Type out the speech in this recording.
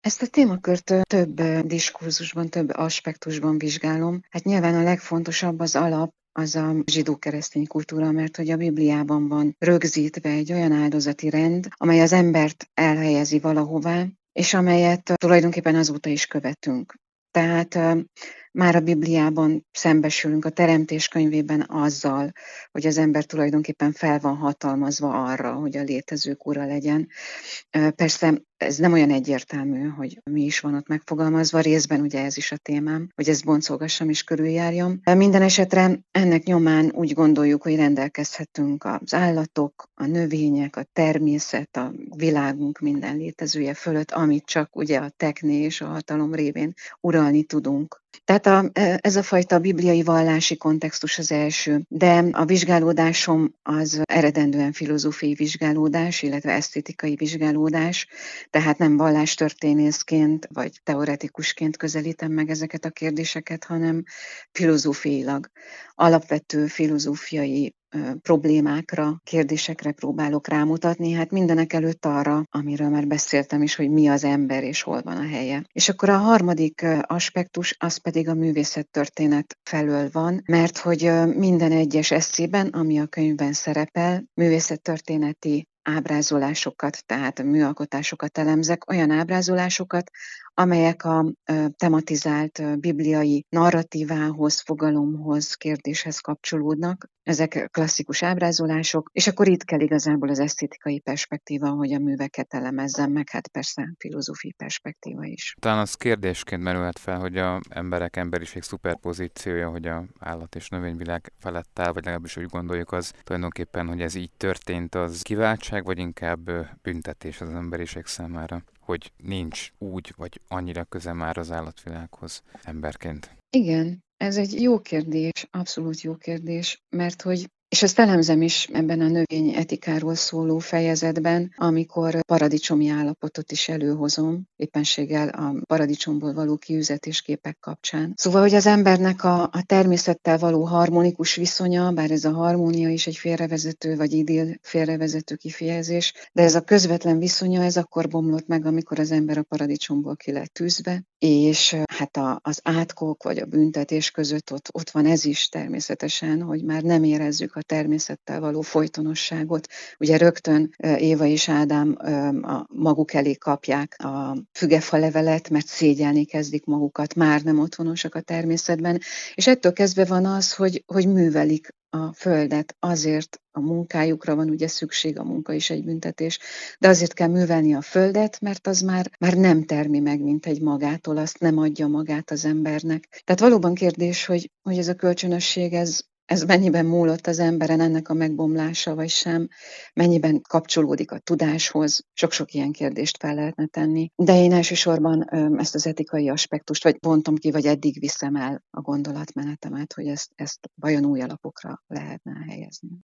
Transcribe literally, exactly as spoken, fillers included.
Ezt a témakört ö, több ö, diskurzusban, több aspektusban vizsgálom. Hát nyilván a legfontosabb az alap, az a zsidó-keresztény kultúra, mert hogy a Bibliában van rögzítve egy olyan áldozati rend, amely az embert elhelyezi valahová, és amelyet tulajdonképpen azóta is követünk. Tehát ö, már a Bibliában szembesülünk a Teremtés könyvében azzal, hogy az ember tulajdonképpen fel van hatalmazva arra, hogy a létezők ura legyen. Ö, Persze ez nem olyan egyértelmű, hogy mi is van ott megfogalmazva, részben ugye ez is a témám, hogy ezt boncolgassam és körüljárjam. Minden esetre ennek nyomán úgy gondoljuk, hogy rendelkezhetünk az állatok, a növények, a természet, a világunk minden létezője fölött, amit csak ugye a tekné és a hatalom révén uralni tudunk. Tehát a, ez a fajta bibliai vallási kontextus az első, de a vizsgálódásom az eredendően filozófiai vizsgálódás, illetve esztétikai vizsgálódás, tehát nem vallástörténészként vagy teoretikusként közelítem meg ezeket a kérdéseket, hanem filozófiailag, alapvető filozófiai ö, problémákra, kérdésekre próbálok rámutatni, hát mindenek előtt arra, amiről már beszéltem is, hogy mi az ember és hol van a helye. És akkor a harmadik ö, aspektus, az pedig a művészettörténet felől van, mert hogy ö, minden egyes eszében, ami a könyvben szerepel, művészettörténeti ábrázolásokat, tehát műalkotásokat elemzek, olyan ábrázolásokat, amelyek a ö, tematizált ö, bibliai narratívához, fogalomhoz, kérdéshez kapcsolódnak. Ezek klasszikus ábrázolások, és akkor itt kell igazából az esztétikai perspektíva, hogy a műveket elemezzem, meg hát persze filozófiai perspektíva is. Talán az kérdésként merülhet fel, hogy a emberek emberiség szuperpozíciója, hogy a állat és növényvilág felett áll, vagy legalábbis úgy gondoljuk, az tulajdonképpen, hogy ez így történt, az kiváltság, vagy inkább ö, büntetés az emberiség számára, hogy nincs úgy, vagy annyira köze már az állatvilághoz emberként. Igen, ez egy jó kérdés, abszolút jó kérdés, mert hogy és ezt elemzem is ebben a növény etikáról szóló fejezetben, amikor paradicsomi állapotot is előhozom, éppenséggel a paradicsomból való kiüzetésképek kapcsán. Szóval, hogy az embernek a, a természettel való harmonikus viszonya, bár ez a harmónia is egy félrevezető vagy idill félrevezető kifejezés, de ez a közvetlen viszonya, ez akkor bomlott meg, amikor az ember a paradicsomból ki lett tűzve, és hát a, az átkok vagy a büntetés között ott, ott van ez is természetesen, hogy már nem érezzük a természettel való folytonosságot. Ugye rögtön Éva és Ádám a maguk elé kapják a fügefa levelet, mert szégyelni kezdik magukat, már nem otthonosak a természetben, és ettől kezdve van az, hogy, hogy művelik a földet, azért a munkájukra van ugye szükség, a munka is egy büntetés, de azért kell művelni a földet, mert az már, már nem termi meg, mint egy magától, azt nem adja magát az embernek. Tehát valóban kérdés, hogy, hogy ez a kölcsönösség, ez, ez mennyiben múlott az emberen, ennek a megbomlása, vagy sem, mennyiben kapcsolódik a tudáshoz, sok-sok ilyen kérdést fel lehetne tenni. De én elsősorban ezt az etikai aspektust, vagy bontom ki, vagy eddig viszem el a gondolatmenetemet, hogy ezt, ezt vajon új alapokra lehetne helyezni.